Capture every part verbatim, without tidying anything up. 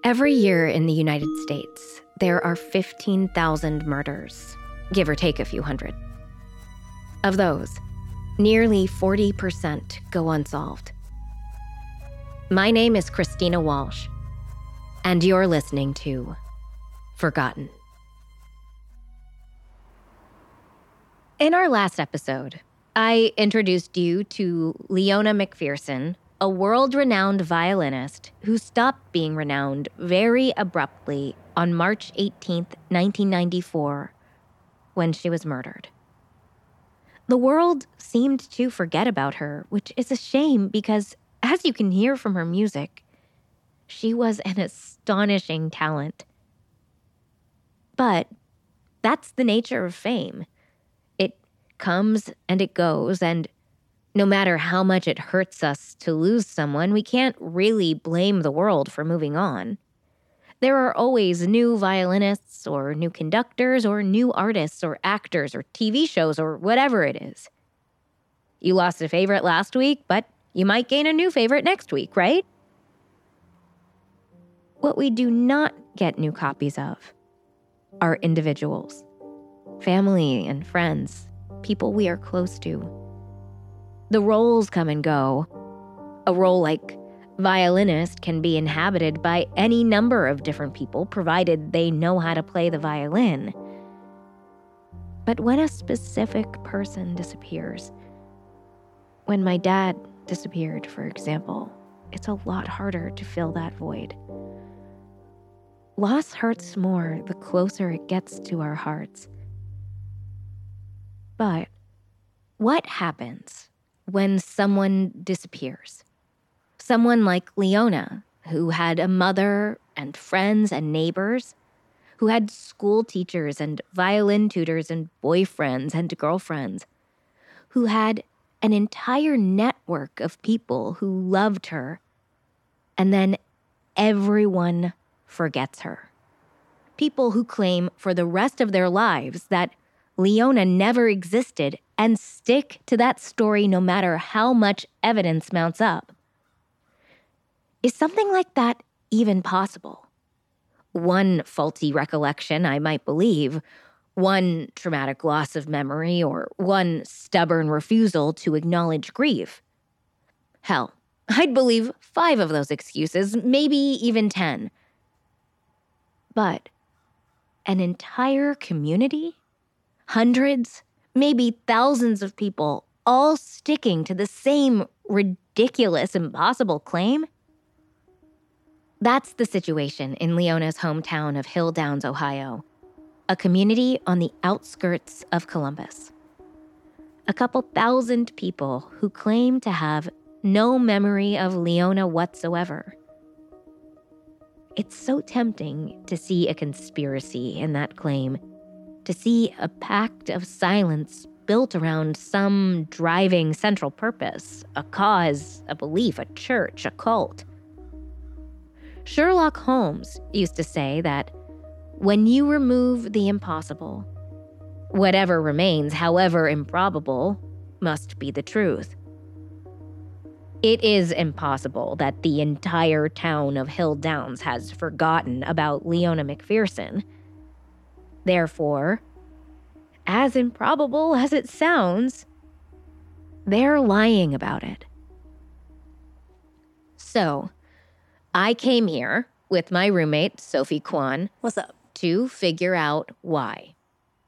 Every year in the United States, there are fifteen thousand murders, give or take a few hundred. Of those, nearly forty percent go unsolved. My name is Christina Walsh, and you're listening to Forgotten. In our last episode, I introduced you to Leona McPherson, a world-renowned violinist who stopped being renowned very abruptly on March eighteenth, nineteen ninety-four, when she was murdered. The world seemed to forget about her, which is a shame because, as you can hear from her music, she was an astonishing talent. But that's the nature of fame. It comes and it goes, and no matter how much it hurts us to lose someone, we can't really blame the world for moving on. There are always new violinists or new conductors or new artists or actors or T V shows or whatever it is. You lost a favorite last week, but you might gain a new favorite next week, right? What we do not get new copies of are individuals, family and friends, people we are close to. The roles come and go. A role like violinist can be inhabited by any number of different people, provided they know how to play the violin. But when a specific person disappears, when my dad disappeared, for example, it's a lot harder to fill that void. Loss hurts more the closer it gets to our hearts. But what happens when someone disappears? Someone like Leona, who had a mother and friends and neighbors, who had school teachers and violin tutors and boyfriends and girlfriends, who had an entire network of people who loved her, and then everyone forgets her. People who claim for the rest of their lives that Leona never existed and stick to that story no matter how much evidence mounts up. Is something like that even possible? One faulty recollection, I might believe, one traumatic loss of memory, or one stubborn refusal to acknowledge grief. Hell, I'd believe five of those excuses, maybe even ten. But an entire community? Hundreds, maybe thousands of people all sticking to the same ridiculous, impossible claim? That's the situation in Leona's hometown of Hill Downs, Ohio, a community on the outskirts of Columbus. A couple thousand people who claim to have no memory of Leona whatsoever. It's so tempting to see a conspiracy in that claim, to see a pact of silence built around some driving central purpose, a cause, a belief, a church, a cult. Sherlock Holmes used to say that when you remove the impossible, whatever remains, however improbable, must be the truth. It is impossible that the entire town of Hill Downs has forgotten about Leona McPherson. Therefore, as improbable as it sounds, they're lying about it. So, I came here with my roommate, Sophie Kwan. What's up? To figure out why.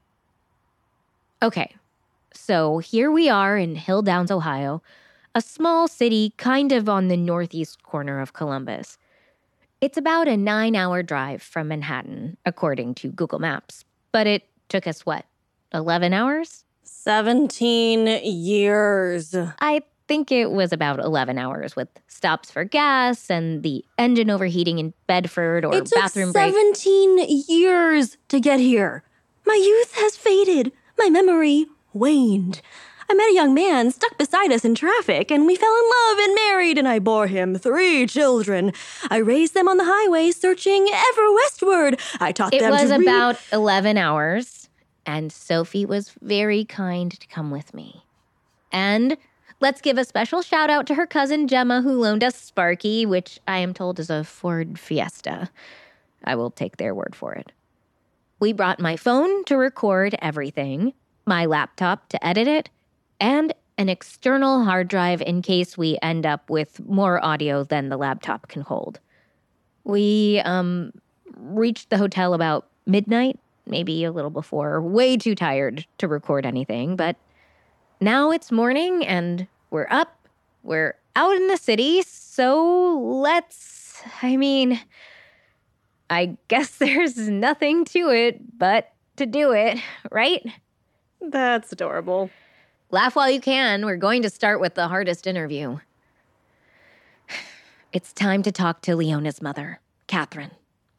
Okay, so here we are in Hill Downs, Ohio, a small city kind of on the northeast corner of Columbus. It's about a nine-hour drive from Manhattan, according to Google Maps. But it took us, what, eleven hours? seventeen years. I think it was about eleven hours with stops for gas and the engine overheating in Bedford or it took bathroom break. seventeen years to get here. My youth has faded. My memory waned. I met a young man stuck beside us in traffic, and we fell in love and married, and I bore him three children. I raised them on the highway, searching ever westward. I taught it them to It was read. about eleven hours, and Sophie was very kind to come with me. And Let's give a special shout out to her cousin Gemma, who loaned us Sparky, which I am told is a Ford Fiesta. I will take their word for it. We brought my phone to record everything, my laptop to edit it, and an external hard drive in case we end up with more audio than the laptop can hold. We um, reached the hotel about midnight, maybe a little before, way too tired to record anything, but now it's morning and we're up, we're out in the city, so let's, I mean, I guess there's nothing to it but to do it, right? That's adorable. Laugh while you can. We're going to start with the hardest interview. It's time to talk to Leona's mother, Catherine.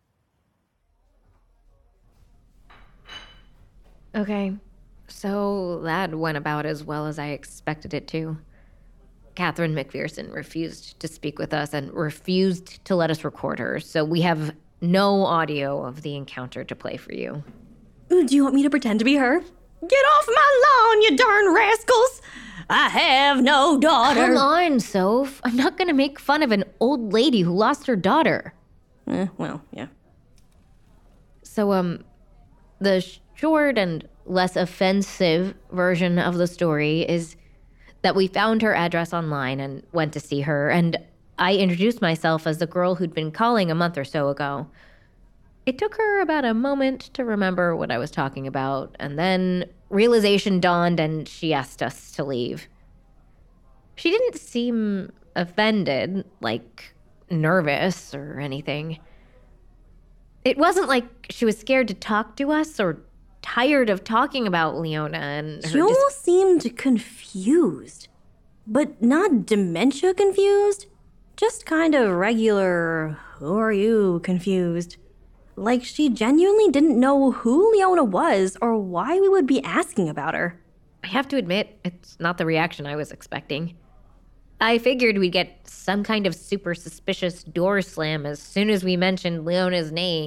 Okay, so that went about as well as I expected it to. Catherine McPherson refused to speak with us and refused to let us record her, so we have no audio of the encounter to play for you. Do you want me to pretend to be her? Get off my lawn, you darn rascals! I have no daughter. Come on, Soph. I'm not gonna make fun of an old lady who lost her daughter. Eh, well, yeah. So, um, the short and less offensive version of the story is that we found her address online and went to see her, and I introduced myself as the girl who'd been calling a month or so ago. It took her about a moment to remember what I was talking about, and then realization dawned and she asked us to leave. She didn't seem offended, like nervous or anything. It wasn't like she was scared to talk to us or tired of talking about Leona and her She almost dis- seemed confused, but not dementia confused, just kind of regular, who are you confused. Like she genuinely didn't know who Leona was or why we would be asking about her. I have to admit, it's not the reaction I was expecting. I figured we'd get some kind of super suspicious door slam as soon as we mentioned Leona's name.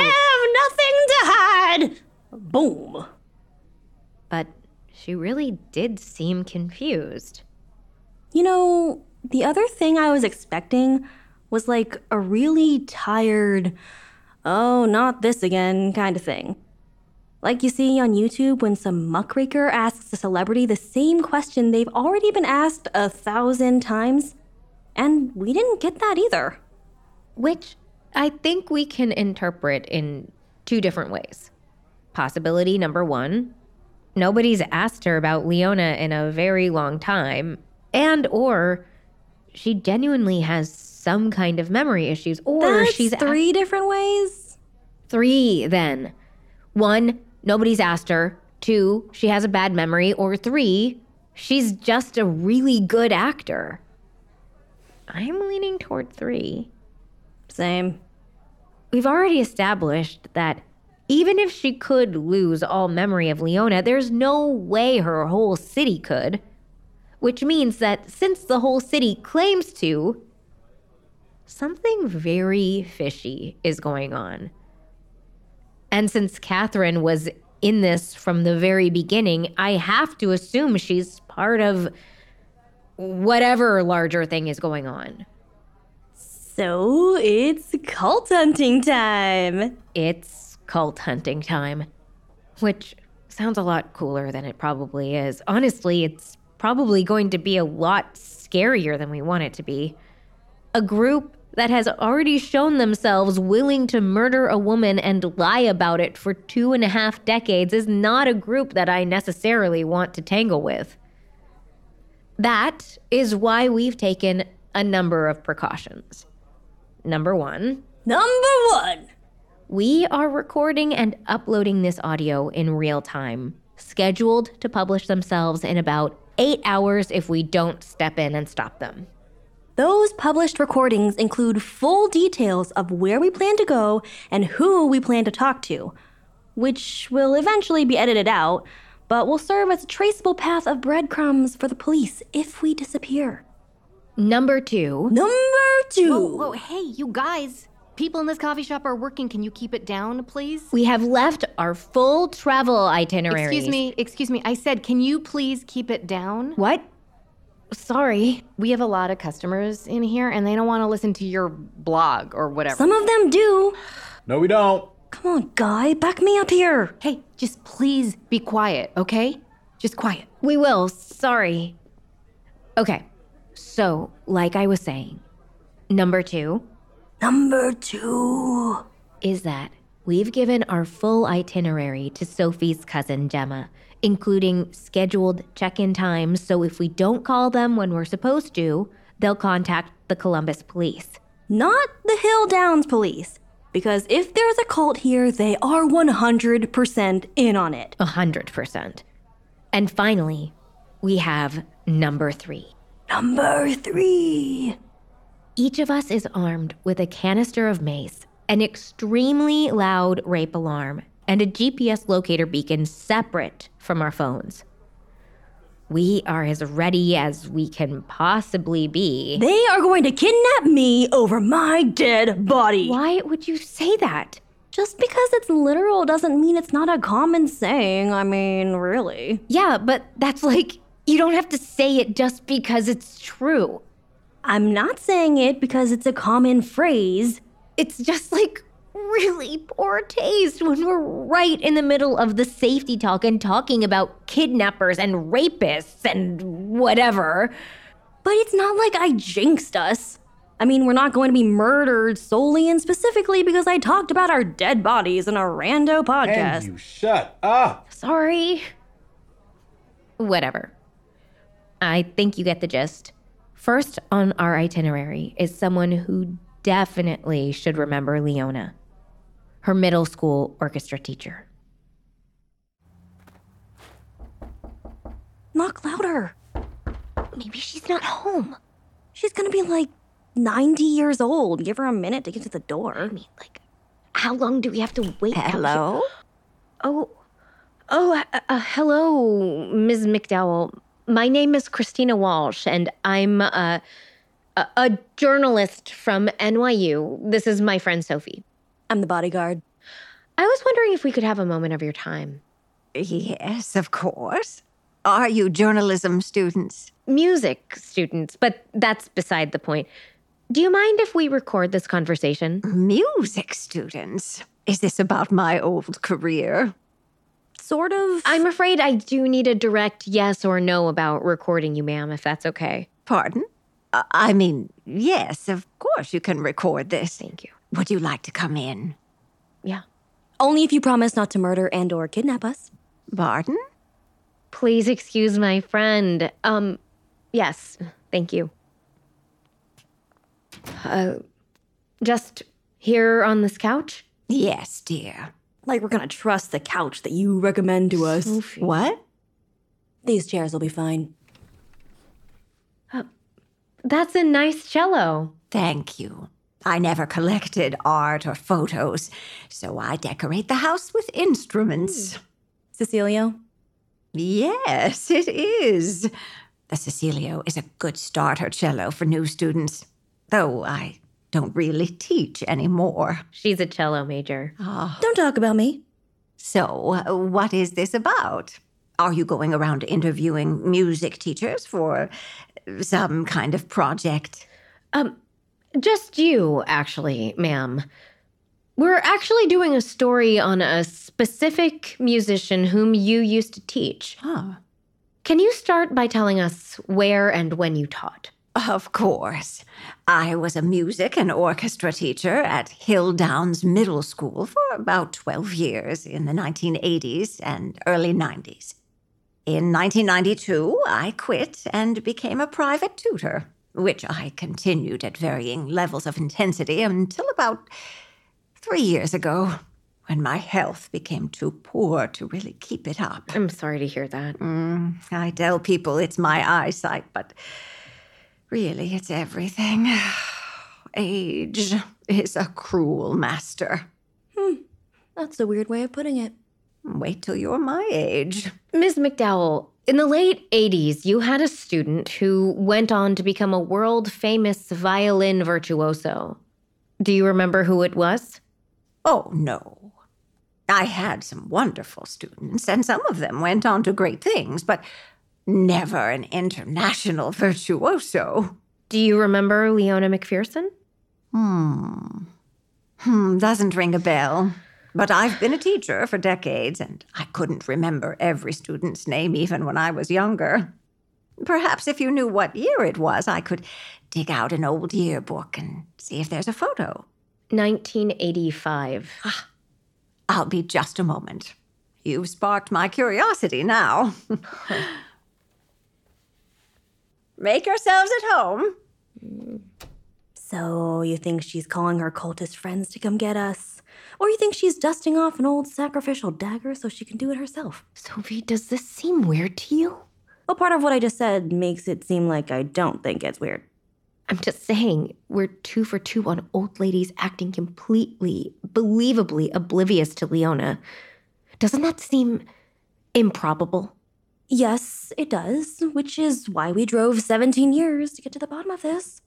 I have nothing to hide! Boom. But she really did seem confused. You know, the other thing I was expecting was like a really tired, oh, not this again kind of thing. Like you see on YouTube when some muckraker asks a celebrity the same question they've already been asked a thousand times. And we didn't get that either. Which I think we can interpret in two different ways. Possibility number one, nobody's asked her about Leona in a very long time, and or she genuinely has some kind of memory issues, or That's she's three a- different ways. Three, then. One, nobody's asked her. Two, she has a bad memory. Or three, she's just a really good actor. I'm leaning toward three. Same. We've already established that even if she could lose all memory of Leona, there's no way her whole city could. Which means that since the whole city claims to, something very fishy is going on. And since Catherine was in this from the very beginning, I have to assume she's part of whatever larger thing is going on. So it's cult hunting time. It's cult hunting time, which sounds a lot cooler than it probably is. Honestly, it's probably going to be a lot scarier than we want it to be. A group that has already shown themselves willing to murder a woman and lie about it for two and a half decades is not a group that I necessarily want to tangle with. That is why we've taken a number of precautions. Number one. Number one. We are recording and uploading this audio in real time, scheduled to publish themselves in about eight hours if we don't step in and stop them. Those published recordings include full details of where we plan to go and who we plan to talk to, which will eventually be edited out, but will serve as a traceable path of breadcrumbs for the police if we disappear. Number two. Number two. Whoa, whoa, hey, you guys. People in this coffee shop are working. Can you keep it down, please? We have left our full travel itinerary. Excuse me, excuse me. I said, can you please keep it down? What? sorry. We have a lot of customers in here, and they don't want to listen to your blog or whatever. Some of them do. No, we don't. Come on, guy, back me up here. Hey, just please be quiet, okay? Just quiet. We will, sorry. Okay, so, like I was saying, number two Number two. is that we've given our full itinerary to Sophie's cousin Gemma, including scheduled check-in times, so if we don't call them when we're supposed to, they'll contact the Columbus police. Not the Hill Downs police. Because if there's a cult here, they are one hundred percent in on it. A hundred percent. And finally, we have number three. Number three. Each of us is armed with a canister of mace, an extremely loud rape alarm, and a G P S locator beacon separate from our phones. We are as ready as we can possibly be. They are going to kidnap me over my dead body. Why would you say that? Just because it's literal doesn't mean it's not a common saying. I mean, really. Yeah, but that's like, you don't have to say it just because it's true. I'm not saying it because it's a common phrase. It's just like really poor taste when we're right in the middle of the safety talk and talking about kidnappers and rapists and whatever. But it's not like I jinxed us. I mean, we're not going to be murdered solely and specifically because I talked about our dead bodies in a rando podcast. And you shut up. Sorry. Whatever. I think you get the gist. First on our itinerary is someone who definitely should remember Leona, her middle school orchestra teacher. Knock louder. Maybe she's not home. She's gonna be like ninety years old. Give her a minute to get to the door. I mean, like, how long do we have to wait? Hello? Oh, oh, uh, uh, hello, Miz McDowell. My name is Christina Walsh, and I'm uh, a, a journalist from N Y U. This is my friend Sophie. I'm the bodyguard. I was wondering if we could have a moment of your time. Yes, of course. Are you journalism students? Music students, but that's beside the point. Do you mind if we record this conversation? Music students? Is this about my old career? Sort of. I'm afraid I do need a direct yes or no about recording you, ma'am, if that's okay. Pardon? Uh, I mean, yes, of course you can record this. Thank you. Would you like to come in? Yeah. Only if you promise not to murder and or kidnap us. Pardon? Please excuse my friend. Um, yes, thank you. Uh, just here on this couch? Yes, dear. Like we're gonna trust the couch that you recommend to us. Sophie. What? These chairs will be fine. That's a nice cello. Thank you. I never collected art or photos, so I decorate the house with instruments. Cecilio? Yes, it is. The Cecilio is a good starter cello for new students, though I don't really teach anymore. She's a cello major. Don't talk about me. So, uh, what is this about? Are you going around interviewing music teachers for some kind of project? Um, just you, actually, ma'am. We're actually doing a story on a specific musician whom you used to teach. Huh. Can you start by telling us where and when you taught? Of course. I was a music and orchestra teacher at Hill Downs Middle School for about twelve years in the nineteen eighties and early nineties. In nineteen ninety-two, I quit and became a private tutor, which I continued at varying levels of intensity until about three years ago, when my health became too poor to really keep it up. I'm sorry to hear that. Mm, I tell people it's my eyesight, but really it's everything. Age is a cruel master. That's a weird way of putting it. Wait till you're my age. Miz McDowell, in the late eighties, you had a student who went on to become a world-famous violin virtuoso. Do you remember who it was? Oh, no. I had some wonderful students, and some of them went on to great things, but never an international virtuoso. Do you remember Leona McPherson? Hmm. Hmm, doesn't ring a bell. But I've been a teacher for decades, and I couldn't remember every student's name even when I was younger. Perhaps if you knew what year it was, I could dig out an old yearbook and see if there's a photo. nineteen eighty-five. I'll be just a moment. You've sparked my curiosity now. Make yourselves at home. So you think she's calling her cultist friends to come get us? Or you think she's dusting off an old sacrificial dagger so she can do it herself? Sophie, does this seem weird to you? Well, part of what I just said makes it seem like I don't think it's weird. I'm just saying, we're two for two on old ladies acting completely, believably oblivious to Leona. Doesn't that seem improbable? Yes, it does, which is why we drove seventeen years to get to the bottom of this.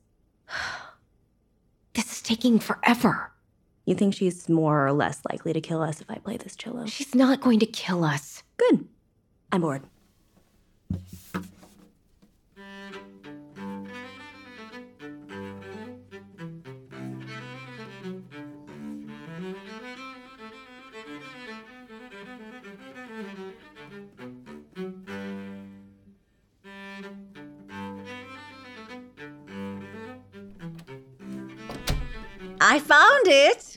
This is taking forever. You think she's more or less likely to kill us if I play this cello? She's not going to kill us. Good. I'm bored. I found it.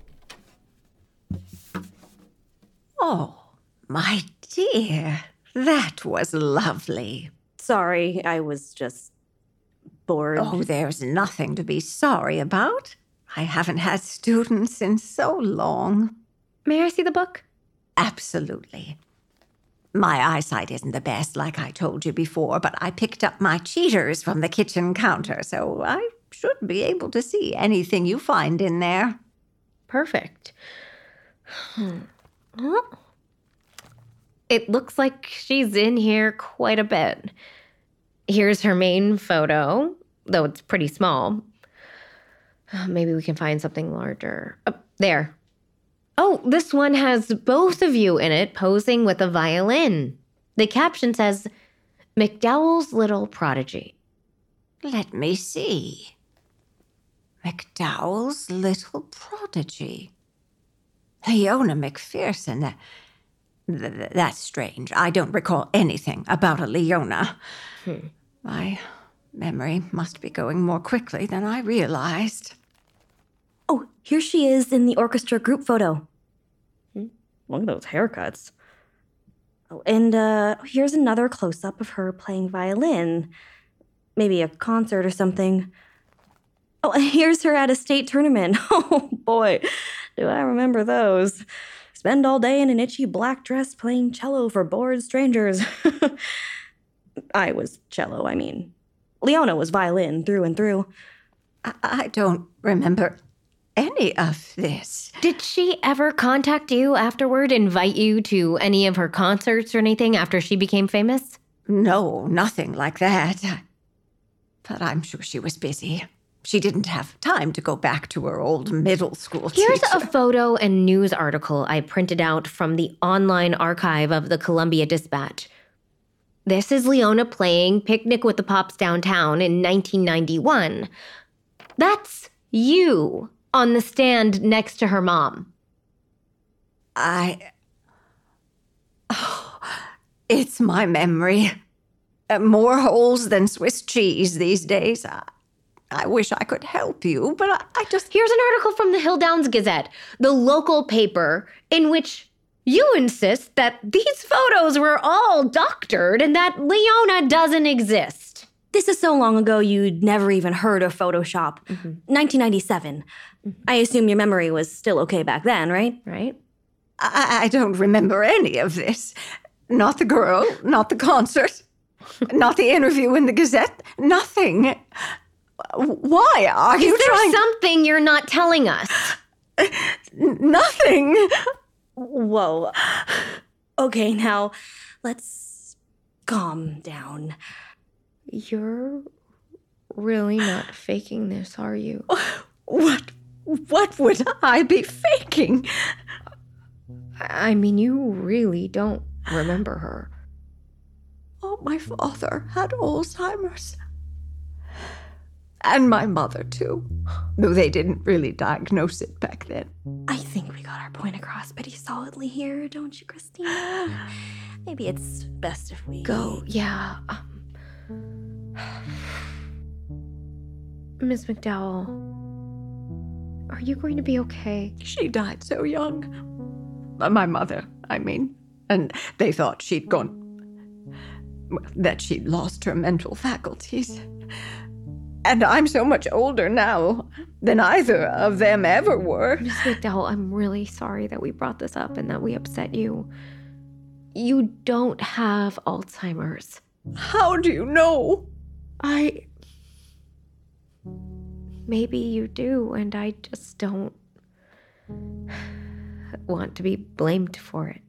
Oh, my dear, that was lovely. Sorry, I was just bored. Oh, there's nothing to be sorry about. I haven't had students in so long. May I see the book? Absolutely. My eyesight isn't the best, like I told you before, but I picked up my cheaters from the kitchen counter, so I should be able to see anything you find in there. Perfect. Hmm. It looks like she's in here quite a bit. Here's her main photo, though it's pretty small. Uh, maybe we can find something larger. Oh, there. Oh, this one has both of you in it posing with a violin. The caption says, McDowell's Little Prodigy. Let me see. McDowell's Little Prodigy. Leona McPherson. Th- th- that's strange. I don't recall anything about a Leona. Hmm. My memory must be going more quickly than I realized. Oh, here she is in the orchestra group photo. Hmm? Look at those haircuts. Oh, and uh, here's another close-up of her playing violin. Maybe a concert or something. Oh, here's her at a state tournament. Oh, boy, do I remember those. Spend all day in an itchy black dress playing cello for bored strangers. I was cello, I mean. Leona was violin through and through. I, I don't remember any of this. Did she ever contact you afterward, invite you to any of her concerts or anything after she became famous? No, nothing like that. But I'm sure she was busy. She didn't have time to go back to her old middle school Here's teacher. a photo and news article I printed out from the online archive of the Columbia Dispatch. This is Leona playing Picnic with the Pops downtown in nineteen ninety-one. That's you on the stand next to her mom. I... Oh, it's my memory. Uh, more holes than Swiss cheese these days. I, I wish I could help you, but I, I just... Here's an article from the Hill Downs Gazette, the local paper, in which you insist that these photos were all doctored and that Leona doesn't exist. This is so long ago you'd never even heard of Photoshop. Mm-hmm. nineteen ninety-seven. Mm-hmm. I assume your memory was still okay back then, right? Right? I, I don't remember any of this. Not the girl, not the concert, not the interview in the Gazette, nothing. Why are you Is there trying... something you're not telling us? Nothing. Whoa. Okay, now let's calm down. You're really not faking this, are you? What, what would I be faking? I mean, you really don't remember her. Oh, my father had Alzheimer's. And my mother, too. Though they didn't really diagnose it back then. I think we got our point across pretty solidly here, don't you, Christina? Maybe it's best if we Go, yeah. Um, Miss McDowell, are you going to be okay? She died so young. My mother, I mean. And they thought she'd gone... that she'd lost her mental faculties. And I'm so much older now than either of them ever were. Miss McDowell, I'm really sorry that we brought this up and that we upset you. You don't have Alzheimer's. How do you know? I... Maybe you do, and I just don't want to be blamed for it.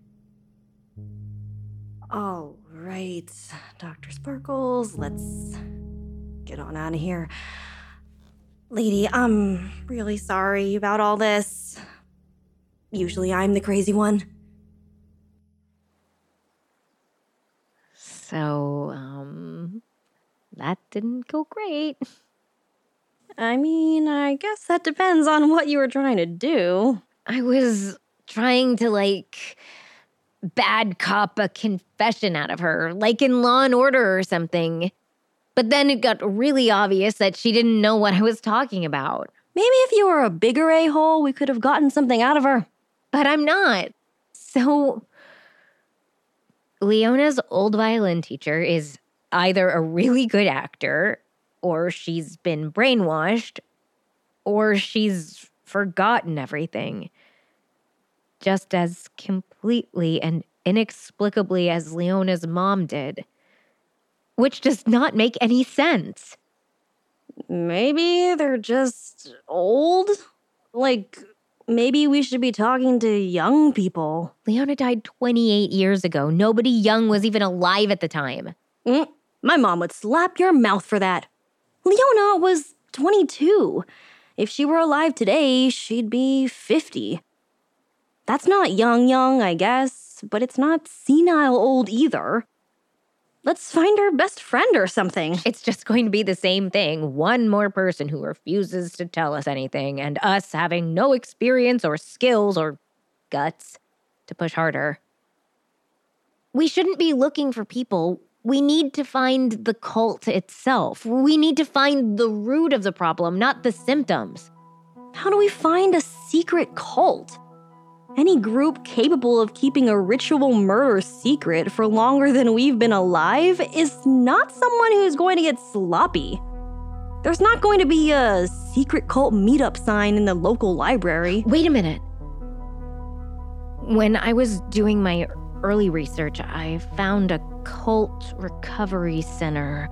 All right, Doctor Sparkles, let's get on out of here. Lady, I'm really sorry about all this. Usually I'm the crazy one. So, um, that didn't go great. I mean, I guess that depends on what you were trying to do. I was trying to, like, bad cop a confession out of her, like in Law and Order or something. But then it got really obvious that she didn't know what I was talking about. Maybe if you were a bigger a-hole, we could have gotten something out of her. But I'm not. So, Leona's old violin teacher is either a really good actor, or she's been brainwashed, or she's forgotten everything. Just as completely and inexplicably as Leona's mom did. Which does not make any sense. Maybe they're just old? Like, maybe we should be talking to young people. Leona died twenty-eight years ago. Nobody young was even alive at the time. Mm, my mom would slap your mouth for that. Leona was twenty-two. If she were alive today, she'd be fifty. That's not young young, I guess, but it's not senile old either. Let's find her best friend or something. It's just going to be the same thing. One more person who refuses to tell us anything, and us having no experience or skills or guts to push harder. We shouldn't be looking for people. We need to find the cult itself. We need to find the root of the problem, not the symptoms. How do we find a secret cult? Any group capable of keeping a ritual murder secret for longer than we've been alive is not someone who's going to get sloppy. There's not going to be a secret cult meetup sign in the local library. Wait a minute. When I was doing my early research, I found a cult recovery center.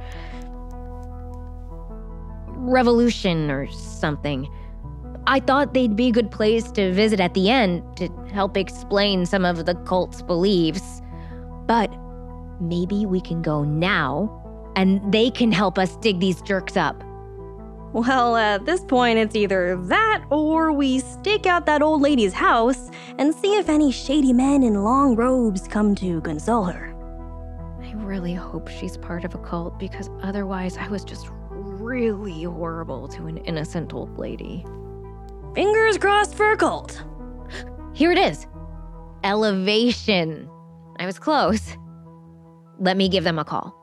Revolution or something. I thought they'd be a good place to visit at the end to help explain some of the cult's beliefs. But maybe we can go now, and they can help us dig these jerks up. Well, at this point, it's either that or we stake out that old lady's house and see if any shady men in long robes come to console her. I really hope she's part of a cult, because otherwise I was just really horrible to an innocent old lady. Fingers crossed for a cult. Here it is. Elevation. I was close. Let me give them a call.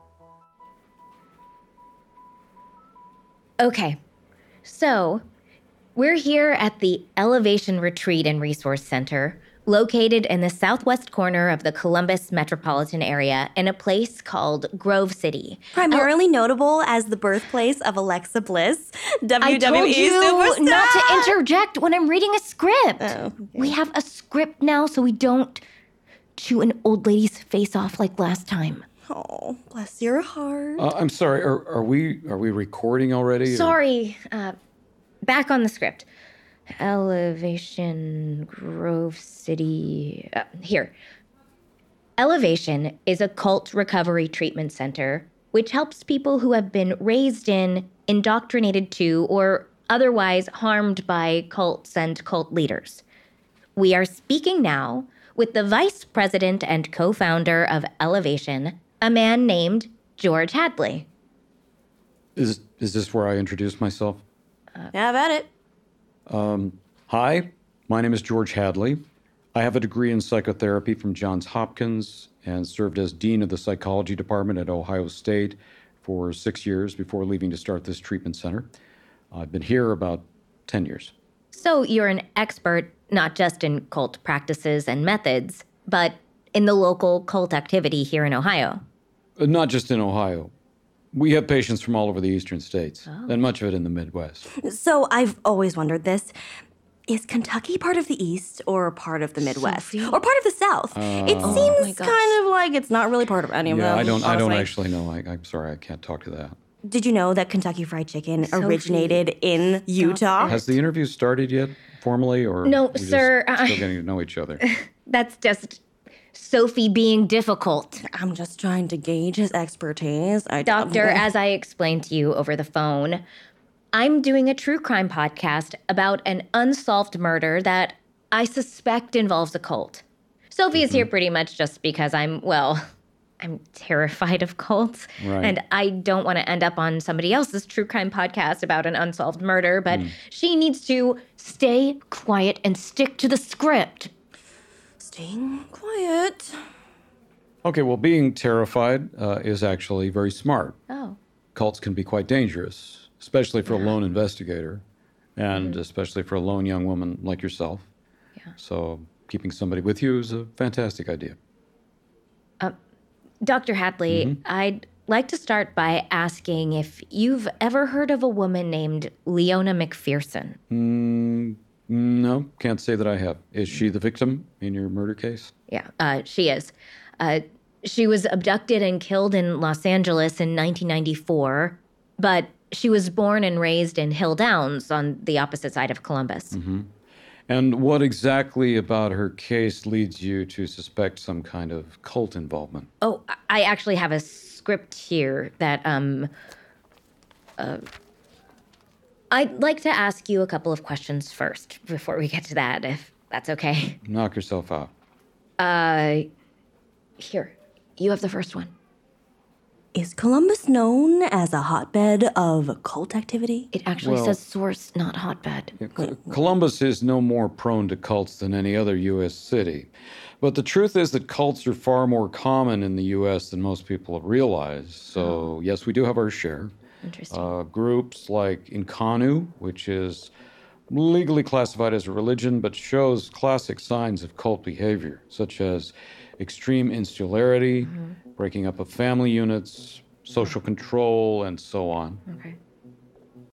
Okay, so we're here at the Elevation Retreat and Resource Center, located in the southwest corner of the Columbus metropolitan area in a place called Grove City. Primarily notable as the birthplace of Alexa Bliss, W W E I told you superstar. not to interject when I'm reading a script. Oh, okay. We have a script now, so we don't chew an old lady's face off like last time. Oh, bless your heart. Uh, I'm sorry. Are, are we are we recording already? or- Sorry. Uh, back on the script. Elevation, Grove City. Uh, here. Elevation is a cult recovery treatment center which helps people who have been raised in, indoctrinated to, or otherwise harmed by cults and cult leaders. We are speaking now with the vice president and co-founder of Elevation, a man named George Hadley. Is is this where I introduce myself? Have at it. Hi, my name is George Hadley. I have a degree in psychotherapy from Johns Hopkins and served as dean of the psychology department at Ohio State for six years before leaving to start this treatment center. I've been here about ten years. So you're an expert not just in cult practices and methods, but in the local cult activity here in Ohio. Uh, Not just in Ohio. We have patients from all over the eastern states, and much of it in the Midwest. So I've always wondered this. Is Kentucky part of the East or part of the Midwest? Sophie. Or part of the South? it my seems gosh. kind of like it's not really part of any of Yeah, them. I don't. I don't honestly. actually know. I, I'm sorry, I can't talk to that. Did you know that Kentucky Fried Chicken Sophie, originated in Utah? Has the interview started yet, formally, or No, we just sir, I- Still getting to know each other. That's just Sophie being difficult. I'm just trying to gauge his expertise. I Doctor, as I explained to you over the phone, I'm doing a true crime podcast about an unsolved murder that I suspect involves a cult. Sophie is here pretty much just because I'm, well, I'm terrified of cults. Right. And I don't want to end up on somebody else's true crime podcast about an unsolved murder, but she needs to stay quiet and stick to the script. Staying quiet. Okay, well, being terrified uh, is actually very smart. Oh. Cults can be quite dangerous, especially for a lone investigator, and especially for a lone young woman like yourself. Yeah. So keeping somebody with you is a fantastic idea. Doctor Hadley, I'd like to start by asking if you've ever heard of a woman named Leona McPherson. Mm, no, can't say that I have. Is she the victim in your murder case? Yeah, uh, she is. Uh, she was abducted and killed in Los Angeles in nineteen ninety-four, but she was born and raised in Hill Downs on the opposite side of Columbus. And what exactly about her case leads you to suspect some kind of cult involvement? Oh, I- I actually have a script here that um. Uh, I'd like to ask you a couple of questions first before we get to that, if that's okay. Knock yourself out. Uh, here, you have the first one. Is Columbus known as a hotbed of cult activity? It actually Well- says source, not hotbed. Co- Columbus is no more prone to cults than any other U S city. But the truth is that cults are far more common in the U S than most people realize. So, yes, we do have our share. Interesting. Uh, groups like Inconnu, which is legally classified as a religion but shows classic signs of cult behavior, such as extreme insularity, breaking up of family units, social control, and so on. Okay.